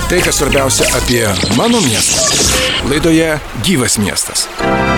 Tai, kas svarbiausia apie mano miestą. Laidoje Gyvas miestas.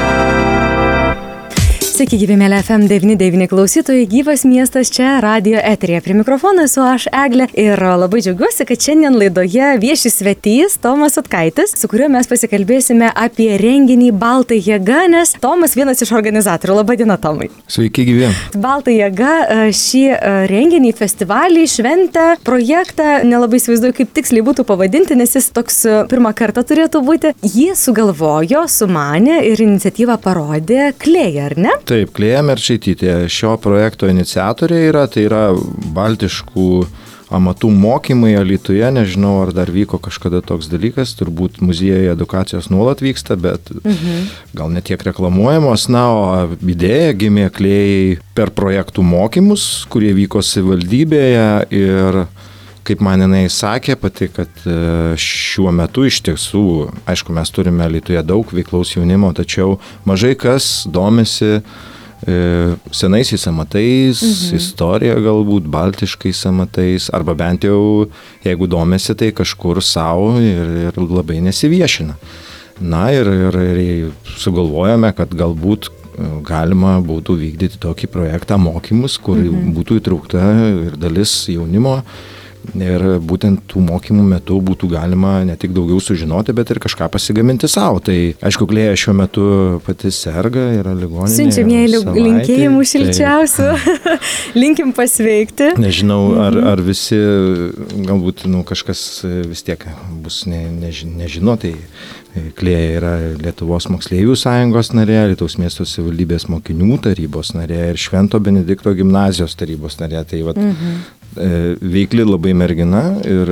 Sveiki, gyvi mėly FM99 klausytojai, Gyvas miestas čia radijo eteryje. Prie mikrofono esu aš, Eglė, ir labai džiaugiuosi, kad šiandien laidoje vieši svetys Tomas Sutkaitis, su kuriuo mes pasikalbėsime apie renginį Balta jėga, nes Tomas vienas iš organizatorių. Labą dieną, Tomai. Sveiki, gyvi. Balta jėga šį renginį, festivalį, šventę, projektą, nelabai įsivaizduoju, kaip tiksliai būtų pavadinti, nes jis toks pirmą kartą turėtų būti. Jį sugalvojo, sumanė ir iniciatyvą parodė Klėja, ar ne? Taip, Klėja Merčaitytė. Šio projekto iniciatoriai tai yra baltiškų amatų mokymai Alytuje. Nežinau, ar dar vyko kažkada toks dalykas, turbūt muziejuje edukacijos nuolat vyksta, bet gal netiek reklamuojamos. Na, o idėja gimė Klėjai per projektų mokymus, kurie vyko savivaldybėje ir kaip man jinai sakė pati, kad šiuo metu iš tiesų, aišku, mes turime Alytuje daug veiklaus jaunimo, tačiau mažai kas domisi senaisiais amatais, istorija galbūt, baltiškais amatais, arba bent jau, jeigu domisi, tai kažkur savo ir labai nesiviešina. Na ir sugalvojame, kad galbūt galima būtų vykdyti tokį projektą mokymus, kur būtų įtraukta ir dalis jaunimo. Ir būtent tų mokymų metu būtų galima ne tik daugiau sužinoti, bet ir kažką pasigaminti savo. Tai aišku, Klėja šiuo metu pati serga, yra ligoninėje. Siunčiam jai linkėjimų šilčiausių. Linkim pasveikti. Nežinau, ar visi, galbūt kažkas vis tiek bus nežino, tai Klėja yra Lietuvos moksleivių sąjungos narė, Alytaus miesto savivaldybės mokinių tarybos narė ir Švento Benedikto gimnazijos tarybos narė. Tai veikli labai mergina ir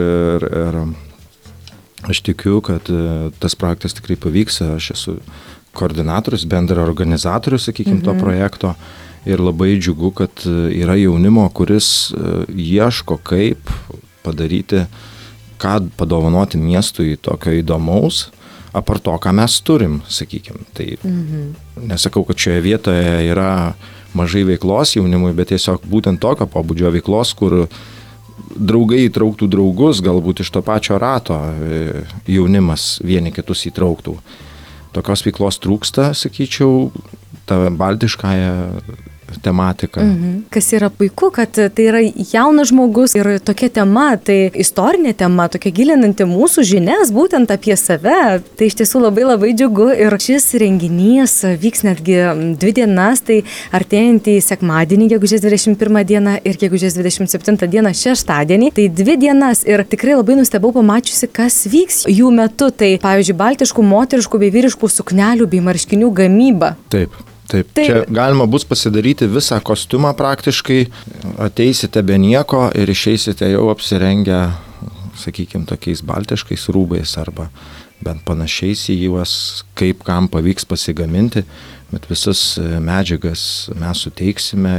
aš tikiu, kad tas projektas tikrai pavyks. Aš esu koordinatorius, bendra organizatorius, sakykime, to projekto ir labai džiugu, kad yra jaunimo, kuris ieško, kaip padaryti, ką padovanoti miestui tokio įdomaus, apart to, ką mes turim, sakykime. Tai nesakau, kad šioje vietoje yra mažai veiklos jaunimui, bet tiesiog būtent tokio pobūdžio veiklos, kur draugai įtrauktų draugus, galbūt iš to pačio rato jaunimas vieni kitus įtrauktų. Tokios veiklos trūksta, sakyčiau, ta baltiškąją tematika. Kas yra puiku, kad tai yra jaunas žmogus ir tokia tema, tai istorinė tema, tokia gilinanti mūsų žinias būtent apie save. Tai iš tiesų labai labai džiugu ir šis renginys vyks netgi 2 dienas, tai artėjantį sekmadienį, gegužės 21 dieną ir gegužės 27 dieną šeštadienį. Tai 2 dienas ir tikrai labai nustebau pamačiusi, kas vyks jų metu. Tai pavyzdžiui, baltiškų, moteriškų bei vyriškų suknelių bei marškinių gamyba. Taip. Čia galima bus pasidaryti visą kostiumą praktiškai, ateisite be nieko ir išeisite jau apsirengę, sakykime, tokiais baltiškais rūbais arba bent panašiais į juos, kaip kam pavyks pasigaminti, bet visas medžiagas mes suteiksime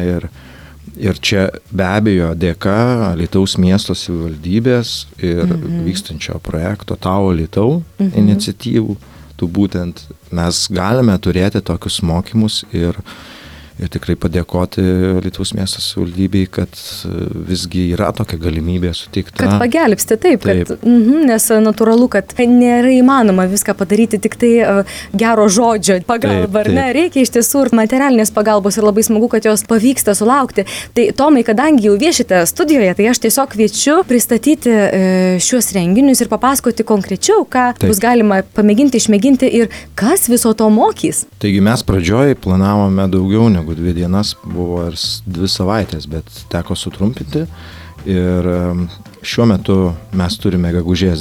ir čia be abejo dėka Alytaus miesto savivaldybės ir vykstančio projekto Tau Alytau iniciatyvų. Būtent mes galime turėti tokius mokymus ir tikrai padėkoti Alytaus miesto savivaldybei, kad visgi yra tokia galimybė suteikta. Kad pagelbsti, taip. Kad, nes natūralu, kad nėra įmanoma viską padaryti tik tai gero žodžio pagalba, ar ne? Reikia iš tiesų ir materialinės pagalbos ir labai smagu, kad jos pavyksta sulaukti. Tai Tomai, kadangi jau viešite studijoje, tai aš tiesiog kviečiu pristatyti šiuos renginius ir papasakoti konkrečiau, ką bus galima pamėginti, išmėginti ir kas viso to mokys. Taigi mes pradžioj planavome daugiau negu 2 dienas, buvo ir 2 savaitės, bet teko sutrumpinti ir šiuo metu mes turime gegužės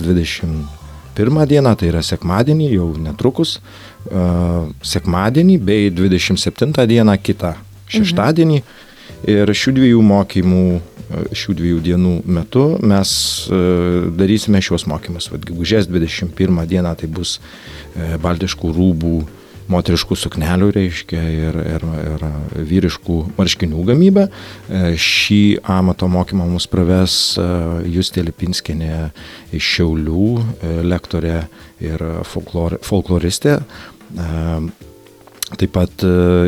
21 dieną, tai yra sekmadienį, jau netrukus, sekmadienį bei 27 dieną kitą šeštadienį ir šių 2 mokymų, šių 2 dienų metu mes darysime šios mokymus. Gegužės 21 dieną tai bus baltiškų rūbų, moteriškų suknelių, reiškia, ir vyriškų marškinių gamybą. Šį amato mokymą mus praves Justė Lipinskienė iš Šiaulių, lektorė ir folkloristė. Taip pat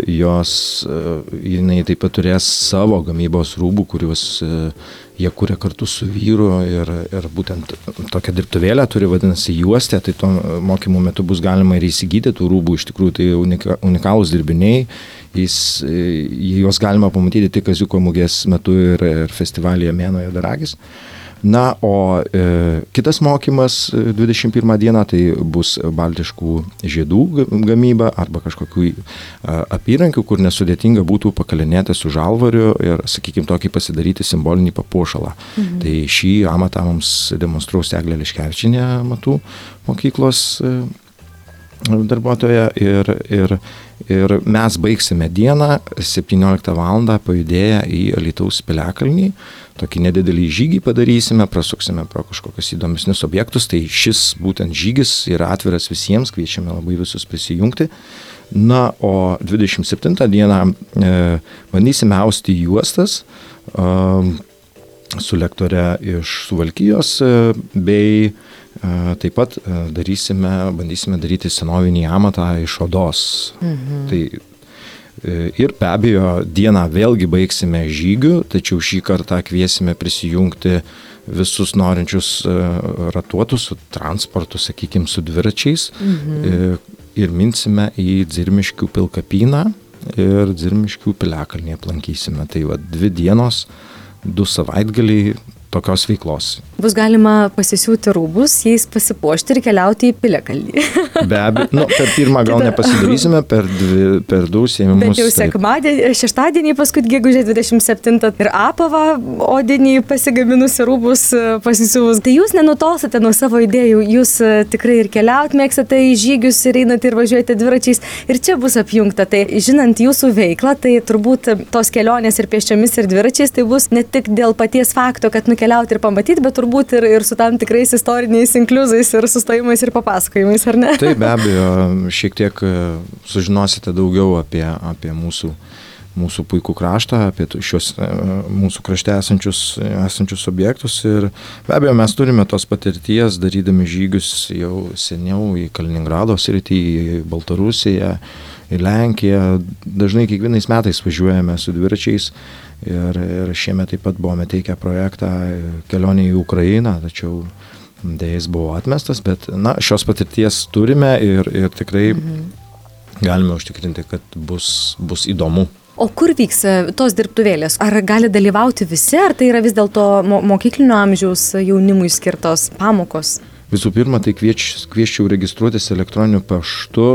jinai taip pat turės savo gamybos rūbų, kuriuos jie kuria kartu su vyru ir būtent tokią dirbtuvėlę turi, vadinasi, juostė, tai to mokymų metu bus galima ir įsigyti tų rūbų, iš tikrųjų tai unikalūs dirbiniai, juos galima pamatyti tik Kaziuko mugės metu ir festivalyje Mėnuo Juodaragis. Na, o kitas mokymas 21 dieną tai bus baltiškų žiedų gamyba arba kažkokių apyrankių, kur nesudėtinga būtų pakalinėti su žalvariu ir, sakykime, tokį pasidaryti simbolinį papuošalą. Tai šį amatą mums demonstruos Eglė Liškevičienė amatų mokyklos darbuotoja ir mes baigsime dieną 17 val. Pajudėję į Alytaus piliakalnį. Tokį nedidelį žygį padarysime, prasuksime pro kažkokius įdomesnius objektus, tai šis būtent žygis yra atviras visiems, kviečiame labai visus prisijungti. Na, o 27 dieną bandysime austi juostas su lektore iš Suvalkijos, bei taip pat bandysime daryti senovinį amatą iš odos. Tai ir be abejo dieną vėlgi baigsime žygių, tačiau šį kartą kviesime prisijungti visus norinčius ratuotus su transportu, sakykime, su dviračiais ir minsime į Dzirmiškių pilkapyną ir Dzirmiškių piliakalnį aplankysime. Tai 2 dienos, 2 savaitgaliai tokios veiklos. Bus galima pasisiūti rūbus, jais pasipuošti ir keliauti į piliakalnį. Be abejo, per pirmą gal nepasidarysime, per 2 užsiėmimus. Bet jau šeštadienį, paskui gegužės 27 ir apavą odinį pasigaminus rūbus pasisiūvus. Tai jūs nenutolstate nuo savo idėjų, jūs tikrai ir keliaut mėgstate į žygius ir einate ir važiuojate dviračiais ir čia bus apjungta. Tai žinant jūsų veiklą, tai turbūt tos kelionės ir pėsčiomis ir dviračiais tai bus ne tik dėl paties fakto, kad keliauti ir pamatyti, bet turbūt ir su tam tikrais istoriniais inkliuzais ir sustojimais ir papasakojimais, ar ne? Taip, be abejo, šiek tiek sužinosite daugiau apie mūsų puikų kraštą, apie šios mūsų krašte esančius objektus ir be abejo mes turime tos patirties, darydami žygius jau seniau į Kaliningrado sritį, į Baltarusiją, į Lenkiją. Dažnai kiekvienais metais važiuojame su dviračiais ir šiemet taip pat buvome teikę projektą kelionė į Ukrainą, tačiau dėja jis buvo atmestas, bet šios patirties turime ir tikrai galime užtikrinti, kad bus įdomu. O kur vyks tos dirbtuvėlės? Ar gali dalyvauti visi, ar tai yra vis dėlto mokyklinio amžiaus jaunimui skirtos pamokos? Visų pirma, tai kvieščiau registruotis elektroniniu paštu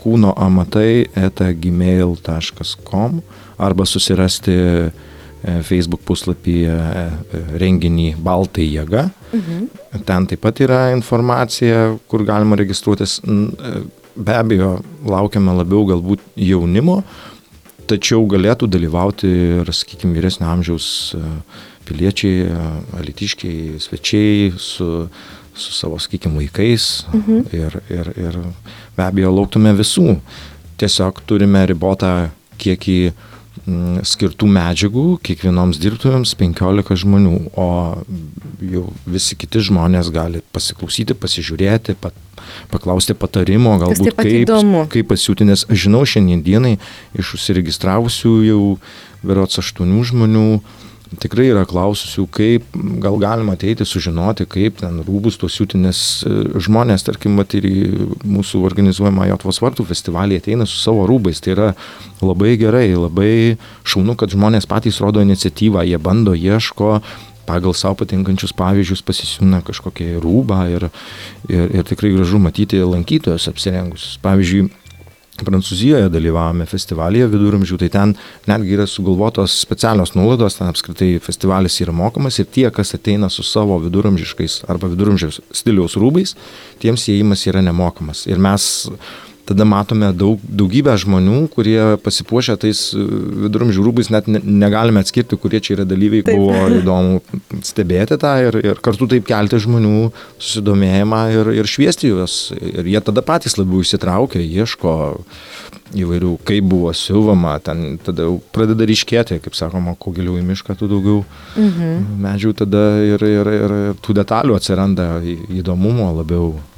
perkūnoamatai@gmail.com arba susirasti Facebook puslapyje renginį Baltai jėga. Ten taip pat yra informacija, kur galima registruotis. Be abejo, laukiame labiau galbūt jaunimo, tačiau galėtų dalyvauti ir, sakykime, vyresnio amžiaus piliečiai, alytiškiai, svečiai su savo, sakykime, vaikais ir be abejo lauktume visų. Tiesiog turime ribotą kiekį skirtų medžiagų, kiekvienoms dirbtuvėms 15 žmonių, o jau visi kiti žmonės gali pasiklausyti, pasižiūrėti, paklausti patarimo, galbūt kaip pasiūti, nes aš žinau šiandien dienai iš užsiregistravusių jau berods 8 žmonių, tikrai yra klaususių, kaip gal galima ateiti, sužinoti, kaip ten rūbus tos siūti, nes žmonės, tarkim, ir į mūsų organizuojamą Jotvos vartų festivalį ateina su savo rūbais. Tai yra labai gerai, labai šaunu, kad žmonės patys rodo iniciatyvą, jie bando, ieško, pagal savo patinkančius pavyzdžius pasisiūna kažkokią rūbą ir tikrai gražu matyti lankytojus apsirengusius. Pavyzdžiui, Prancūzijoje dalyvavome festivalyje viduramžių, tai ten netgi yra sugalvotos specialios nuolaidos, ten apskritai festivalis yra mokamas ir tie, kas ateina su savo viduramžiškais arba viduramžiaus stiliaus rūbais, tiems įėjimas yra nemokamas. Ir mes tada matome daugybę žmonių, kurie pasipuošę tais viduramžių rūbais, net negalime atskirti, kurie čia yra dalyviai. Taip. Buvo įdomu stebėti tą ir kartu taip kelti žmonių susidomėjimą ir šviesti juos. Ir jie tada patys labiau įsitraukia, ieško įvairių, kaip buvo siuvama, ten tada pradeda ryškėti, kaip sakoma, kuo giliau į mišką, tų daugiau medžių tada ir tų detalių atsiranda įdomumo labiau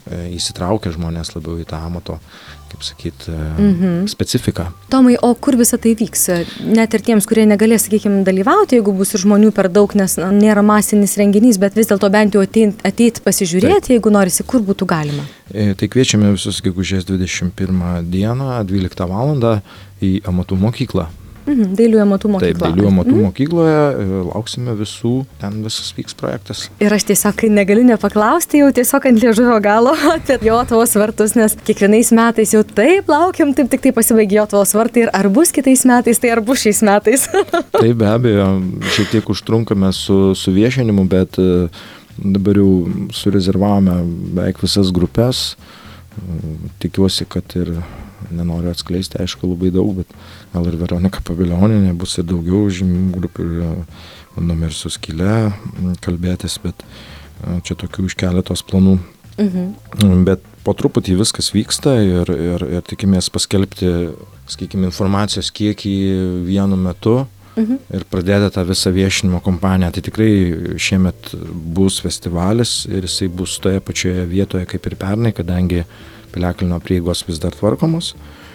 įsitraukia žmonės labiau į tą amato, kaip sakyt, specifiką. Tomai, o kur visą tai vyks? Net ir tiems, kurie negalės, sakykime, dalyvauti, jeigu bus ir žmonių per daug, nes nėra masinis renginys, bet vis dėlto bent jau ateit pasižiūrėti, jeigu norisi, kur būtų galima. Tai kviečiame visus gegužės 21 dieną, 12 valandą į amatų mokyklą. Dailiųjų amatų mokykla. Taip, dailiųjų amatų mokykloje, lauksime visų, ten visas vyks projektas. Ir aš tiesiog negaliu nepaklausti jau tiesiog ant liežuvio galo apie Jotvos vartus, nes kiekvienais metais jau taip laukiam, taip tik tai pasibaigė Jotvos vartai ir ar bus kitais metais, tai ar bus šiais metais. Taip, be abejo, šiek tiek užtrunkame su viešinimu, bet dabar jau surezervavome beveik visas grupės. Tikiuosi, kad ir nenoriu atskleisti, aišku, labai daug, bet gal ir Veronika Pavilionienė bus ir daugiau žymių grupių, bandome ir su Skyle kalbėtis, bet čia tokių iš keletos planų. Bet po truputį viskas vyksta ir tikimės paskelbti, sakykime, informacijos kiekį vienu metu ir pradėti tą visą viešinimo kampaniją. Tai tikrai šiemet bus festivalis ir jisai bus toje pačioje vietoje kaip ir pernai, kadangi Piliakalnio prieigos vis dar tvarkomos.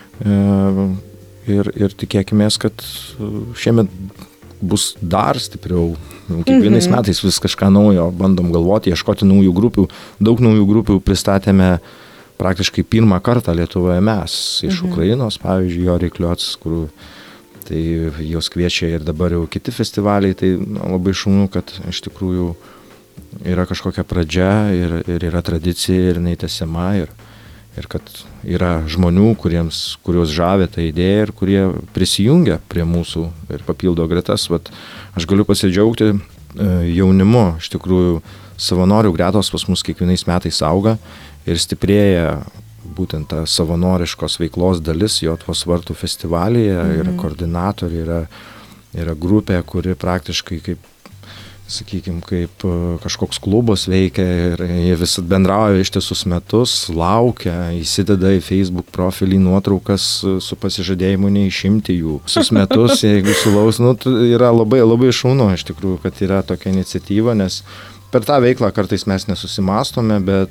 Ir tikėkimės, kad šiemet bus dar stipriau. Kiekvienais metais vis kažką naujo bandom galvoti, ieškoti naujų grupių. Daug naujų grupių pristatėme praktiškai pirmą kartą Lietuvoje mes. Iš Ukrainos, pavyzdžiui, Jori Kliots, kur tai jos kviečia ir dabar jau kiti festivaliai. Tai labai šaunu, kad iš tikrųjų yra kažkokia pradžia ir yra tradicija ir jinai tęsiama. Ir kad yra žmonių, kuriuos žavi tą idėją ir kurie prisijungia prie mūsų ir papildo gretas. Vat, aš galiu pasidžiaugti jaunimu, iš tikrųjų savanorių gretos pas mus kiekvienais metais auga ir stiprėja būtent ta savanoriškos veiklos dalis Jotvos vartų festivalyje, yra koordinatoriai, yra grupė, kuri praktiškai kaip sakykime, kaip kažkoks klubas veikia ir jie vis bendrauja ištisus metus, laukia, įsideda į Facebook profilį nuotraukas su pasižadėjimu neišimti jų. Visus metus, jeigu sulaus, yra labai, labai šaunu iš tikrųjų, kad yra tokia iniciatyva, nes per tą veiklą kartais mes nesusimastome, bet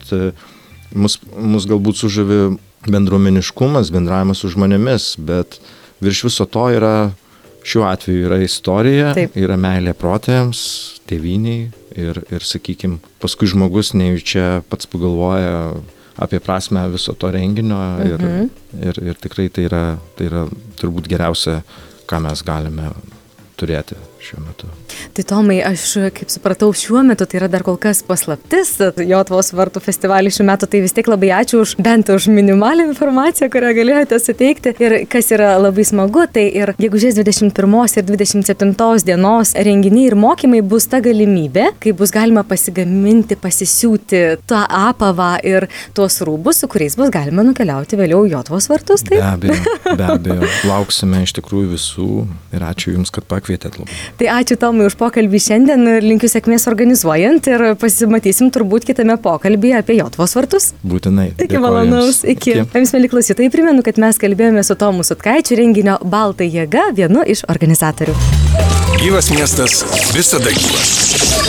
mus galbūt sužavi bendruomeniškumas, bendravimas su žmonėmis, bet virš viso to yra, šiuo atveju yra istorija, taip. Yra meilė protėms, tėvyniai ir sakykime, paskui žmogus nejučia pats pagalvoja apie prasmę viso to renginio ir tikrai tai yra turbūt geriausia, ką mes galime turėti šiuo metu. Tai Tomai, aš kaip supratau, šiuo metu tai yra dar kol kas paslaptis Jotvos vartų festivalį šiuo metu, tai vis tiek labai ačiū bent už minimalią informaciją, kurią galėjote suteikti. Ir kas yra labai smagu, tai ir gegužės 21 ir 27 dienos renginiai ir mokymai bus ta galimybė, kai bus galima pasigaminti, pasisiūti tą apavą ir tuos rūbus, su kuriais bus galima nukeliauti vėliau Jotvos vartus. Taip? Be abejo, lauksime iš tikrųjų visų ir ačiū Jums, kad pakvietėt labai. Tai ačiū Tomai už pokalbį šiandien ir linkiu sėkmės organizuojant ir pasimatysim turbūt kitame pokalbyje apie Jotvos vartus. Būtinai. Iki malonaus. Iki. Jums, mieli klausytojai, primenu, kad mes kalbėjome su Tomu Sutkaičiu, renginio Balta jėga, vienu iš organizatorių. Gyvas miestas visada gyvas.